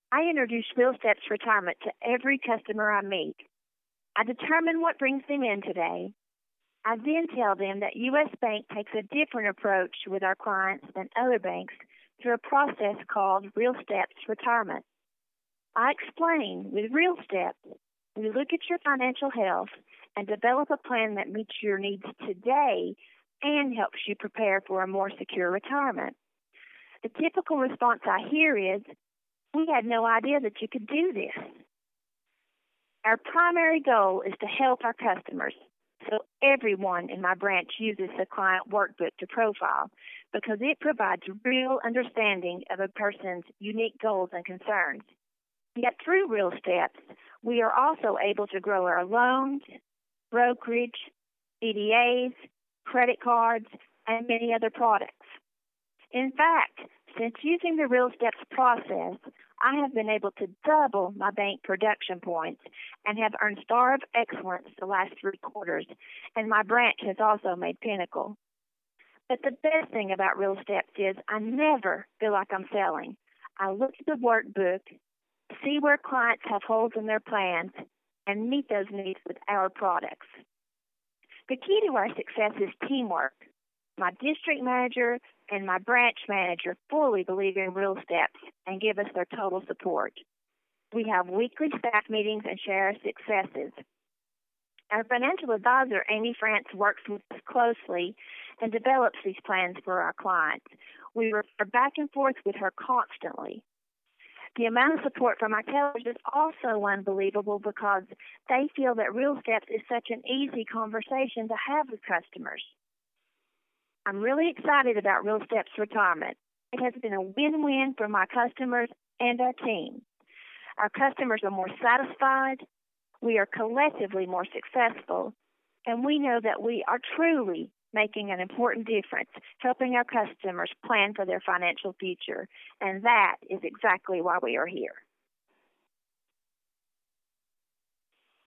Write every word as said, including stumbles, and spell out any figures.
I introduce Real Steps Retirement to every customer I meet. I determine what brings them in today. I then tell them that U S. Bank takes a different approach with our clients than other banks through a process called Real Steps Retirement. I explain with Real Steps, we look at your financial health and develop a plan that meets your needs today and helps you prepare for a more secure retirement. The typical response I hear is, we had no idea that you could do this. Our primary goal is to help our customers, so everyone in my branch uses the client workbook to profile because it provides real understanding of a person's unique goals and concerns. Yet through Real Steps, we are also able to grow our loans, brokerage, C D As, credit cards, and many other products. In fact, since using the Real Steps process, I have been able to double my bank production points and have earned Star of Excellence the last three quarters, and my branch has also made Pinnacle. But the best thing about Real Steps is I never feel like I'm selling. I look at the workbook, see where clients have holes in their plans, and meet those needs with our products. The key to our success is teamwork. My district manager and my branch manager fully believe in Real Steps and give us their total support. We have weekly staff meetings and share our successes. Our financial advisor, Amy France, works with us closely and develops these plans for our clients. We refer back and forth with her constantly. The amount of support from our tellers is also unbelievable because they feel that Real Steps is such an easy conversation to have with customers. I'm really excited about Real Steps Retirement. It has been a win-win for my customers and our team. Our customers are more satisfied, we are collectively more successful, and we know that we are truly making an important difference, helping our customers plan for their financial future. And that is exactly why we are here.